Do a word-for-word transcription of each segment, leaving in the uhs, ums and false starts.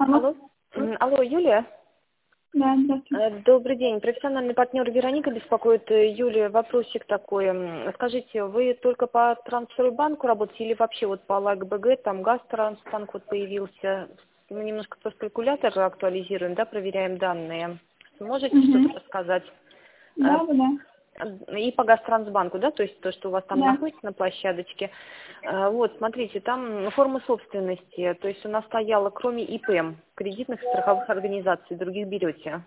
Алло. Алло. М, Алло, Юлия? Да, здравствуйте. Э, Добрый день. Профессиональный партнер Вероника беспокоит. Э, Юлия, вопросик такой. М, Скажите, вы только по трансфербанку работаете или вообще вот по ЛАГ-БГ, там Газтрансбанк вот появился? Мы немножко просто калькулятор актуализируем, да, проверяем данные. Можете Угу. что-то рассказать? Э, Да, да, да. И по Газтрансбанку, да, то есть то, что у вас там Да. находится на площадочке. Э, Вот, смотрите, там форма собственности, то есть у нас стояла, кроме ИП, кредитных и страховых организаций, других берете.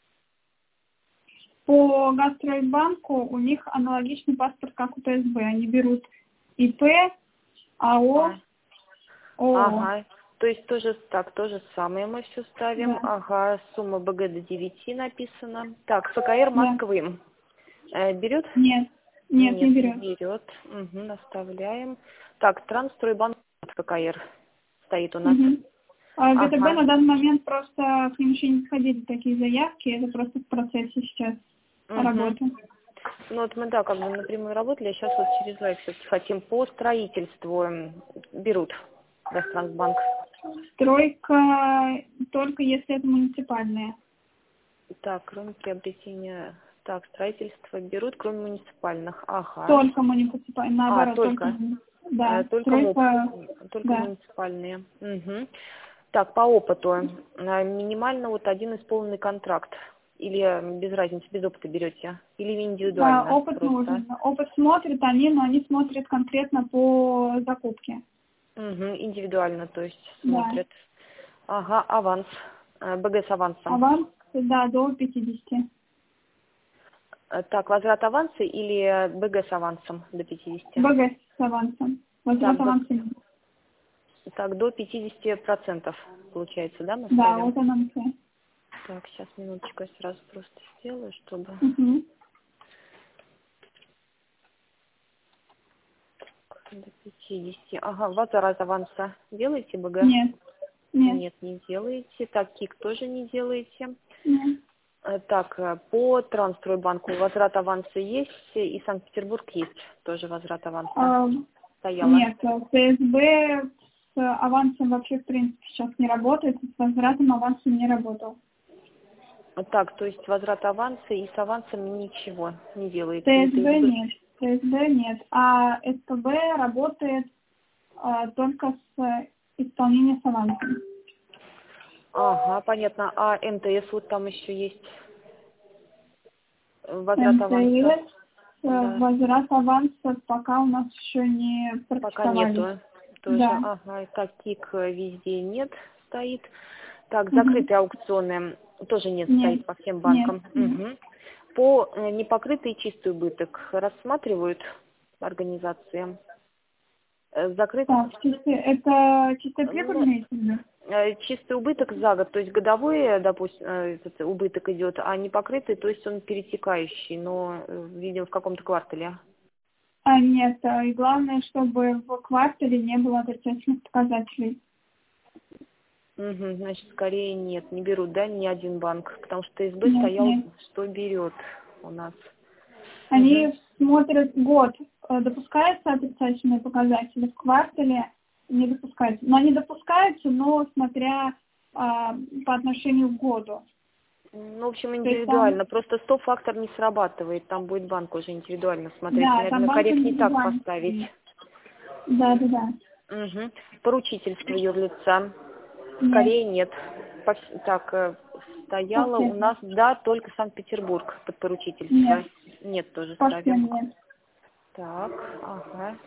По Газстройбанку у них аналогичный паспорт, как у ТСБ. Они берут ИП, АО, А, ООО. ага, то есть тоже так, то же самое мы все ставим. Да, Ага, сумма БГ до девяти написана. Так, ФКР да. Москвы. Э, берет? Нет, нет, не Нет, не берет. берет. Угу, оставляем. Так, Трансстройбанк ФКР стоит у нас. Угу. А ГТБ Ага. на данный момент просто к ним еще не сходили такие заявки. Это просто в процессе сейчас Угу. работы. Ну вот мы, да, как бы напрямую работали, а сейчас вот через лайф все-таки хотим по строительству м, берут Газтрансбанк. Стройка только если это муниципальная. Так, кроме приобретения, так, строительство берут, кроме муниципальных. Ага. Только муниципальная, А, наоборот, только, только, э, да, только МОП, стройка, только да. муниципальные. Угу. Так, по опыту. э, Минимально вот один исполненный контракт. Или э, без разницы, без опыта берете? Или А, индивидуально опыт просто? нужен. Опыт смотрят они, но они смотрят конкретно по закупке. Угу, индивидуально, то есть Да. смотрят. Ага, аванс. Э, БГ с авансом. Аванс, да, до пятидесяти. Э, Так, возврат аванса или э, БГ с авансом до пятидесяти? БГ с авансом. Возврат Так, до, аванса нет. так, до пятидесяти процентов получается, да, мы Да, ставим? вот она все. Так, сейчас минуточку, я сразу просто сделаю, чтобы... Угу. До пятидесяти. Ага, возврат аванса делаете БГ? Нет, нет, Нет, не делаете. Так, КИК тоже не делаете. нет. Э, Так, э, по Трансстройбанку возврат аванса есть, и Санкт-Петербург есть тоже возврат аванса. А, Стояла. нет, ТСБ с авансом вообще в принципе сейчас не работает, с возвратом аванса не работал. Так, то есть возврат аванса и с авансом ничего не делаете. И ТСБ ТСБ. нет, ТСБ нет, а СПБ работает а, только с исполнением с авансом. Ага, понятно. А МТС вот там еще есть э, возврат аванса. МТС, э, Да, возврат аванса пока у нас еще не пока практиковали. нету. Тоже, Да. ага, и так, КИК э, везде нет, стоит. Так, Мгм. закрытые аукционы тоже нет, Нет, стоит по всем нет, банкам. нет. Угу. По э, непокрытый чистый убыток рассматривают организации. Э, Закрыт, Так, чисто, это чисто ну, прибыльные цены? э, чистый убыток за год, то есть годовой, э, допустим, э, этот убыток идет, а непокрытый, то есть он перетекающий, но, э, видимо, в каком-то квартале. А нет, а, и главное, чтобы в квартале не было отрицательных показателей. Угу, значит, скорее нет, не берут, да, ни один банк, потому что ТСБ Нет, стоял, нет. что берет у нас. Угу. Они смотрят год, э, допускаются отрицательные показатели, в квартале не допускаются. Но они допускаются, но смотря а, по отношению к году. Ну, в общем, То есть там, индивидуально. Просто стоп-фактор не срабатывает. Там будет банк уже индивидуально смотреть. да, там Наверное, банк корректнее так индивидуально поставить. стоит. Да, да, да. Угу. Поручительство юрлица. Нет, Скорее нет. По вс- Так, э, стояло у совсем нет. нас, да, только Санкт-Петербург под Нет, поручительство. Нет, тоже ставим. совсем нет. Так, ага.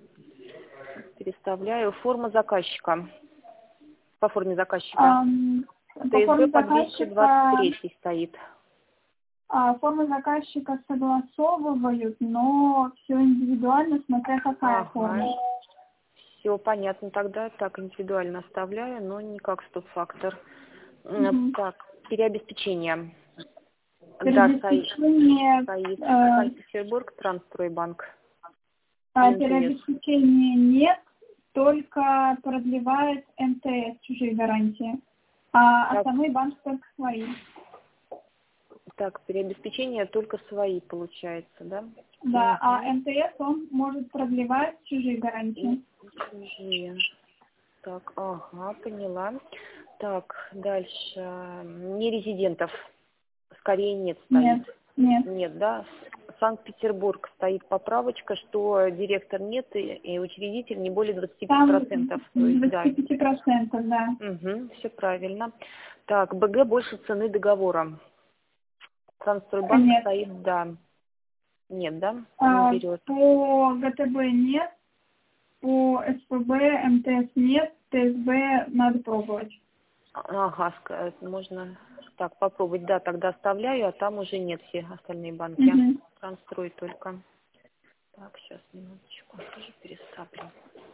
Переставляю. Форма заказчика. По форме заказчика. Ам, по ТСБ форме по двести двадцать заказчика, три стоит. а, формы заказчика согласовывают, но все индивидуально, смотря какая Ага. форма. Все понятно, тогда так индивидуально оставляю, но не как стоп-фактор. М, Мгм. Так, переобеспечение. Да, стоит, Переобеспечение, стоит э, Санкт-Петербург, Трансстройбанк и а, МТС. переобеспечения нет, только продлевает МТС чужие гарантии, а Так, остальные банки только свои. так, переобеспечение только свои получается, да? Да, а Угу. МТС он может продлевать чужие И гарантии. чужие. Так, ага, поняла. Так, дальше. Нерезидентов. Скорее нет стоит. Нет, нет. Нет, да. Санкт-Петербург стоит поправочка, что директор нет и, и учредитель не более двадцати пяти процентов. Там То есть, да. двадцать пять процентов, да. Угу, все правильно. Так, БГ больше цены договора. Трансстройбанк Нет. стоит, да. Нет, да? Не А, берет. по ГТБ нет, по СПБ, МТС нет, ТСБ надо пробовать. Ага, ска- можно так попробовать. Да, тогда оставляю, а там уже нет все остальные банки. Угу. Трансстрой только. Так, сейчас, минуточку, тоже переставлю.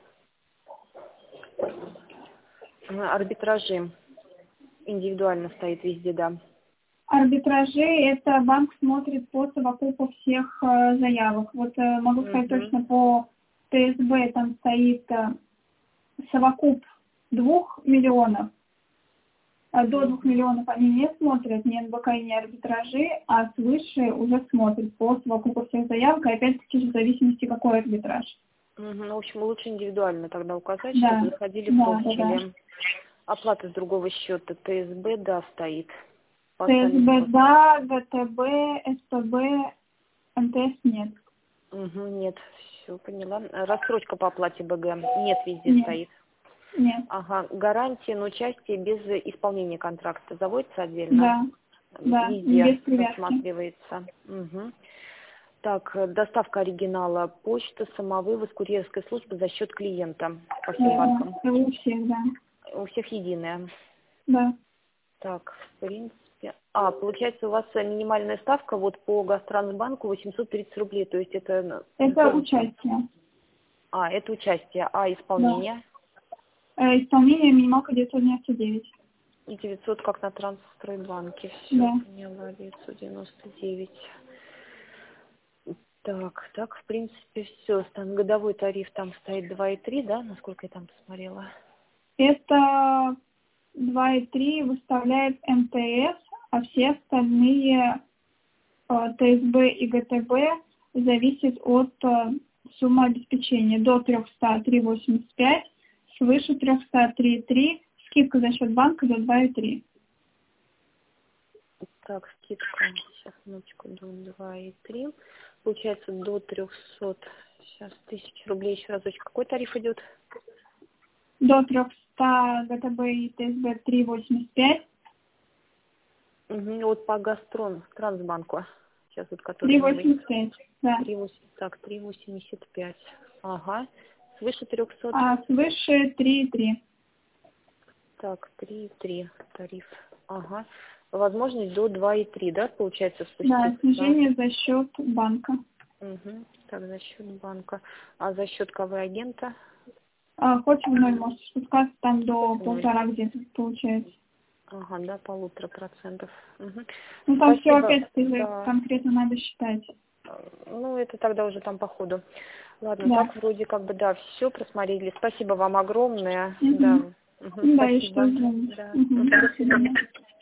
А, Арбитражи. Индивидуально стоит везде, да. Арбитражи — это банк смотрит по совокупу всех э, заявок. Вот э, могу сказать Угу. точно по ТСБ там стоит э, совокуп двух миллионов. А до двух миллионов они не смотрят, ни эн бэ ка, ни арбитражи, а свыше уже смотрят по совокупу всех заявок, и опять-таки же в зависимости, какой арбитраж. Угу. Ну, в общем, лучше индивидуально тогда указать, Да, чтобы заходили, да, пробовали. да, да. Оплата с другого счета ТСБ, да, стоит. По остальным ТСБ вот. да, ГТБ, СПБ, МТС нет. Угу, нет, все, поняла. Рассрочка по оплате БГ нет, везде Нет, стоит. нет. Ага, гарантия на участие без исполнения контракта заводится отдельно? Да, да, Везде без привязки. рассматривается. Угу. Так, э, доставка оригинала, почта, самовывоз, курьерская служба за счет клиента по всем банкам. Э, У всех, да. У всех единая. Да. Так, в принципе... А, получается, у вас минимальная ставка вот по Газтрансбанку восемьсот тридцать рублей, то есть это... Это участие. А, это участие. А, Да. исполнение? Э, Исполнение минималка девятьсот девяносто девять. И девятьсот, как на Трансстройбанке. Все, Да. поняла, девятьсот девяносто девять. Так, так, в принципе, все. Там годовой тариф там стоит два и три, да, насколько я там посмотрела? Это два и три выставляет МТС, а все остальные э, ТСБ и ГТБ зависят от э, суммы обеспечения. До триста три восемьдесят пять, свыше триста три и три, скидка за счет банка за два и три. Так, скидка, сейчас, минуточку, до два и три. Получается, до трехсот, сейчас, тысяч рублей еще разочек. Какой тариф идет? До трехсот ГТБ и ТСБ три восемьдесят пять. Угу, вот по Газтрон, Трансбанку. Сейчас вот, который три новый. восемьдесят пять, да. три восемьдесят, так, три восемьдесят пять. Ага. Свыше трехсот. А свыше три и три. Так, три и три тариф. Ага. Возможность до два и три, да, получается, спуститься? Да, снижение за счет банка. Угу. Так, за счет банка. А за счет кого агента? А, хоть в ноль можете спускаться, там до Хоть в ноль. полтора где-то получается. Ага, да, полутора процентов. Угу. Ну там все Спасибо. опять-таки Да. конкретно надо считать. Ну, это тогда уже там по ходу. Ладно, Да. так вроде как бы, да, все просмотрели. Спасибо вам огромное. Угу. Да. Угу, Да, и что спасибо. сделать. Да. Угу. До свидания.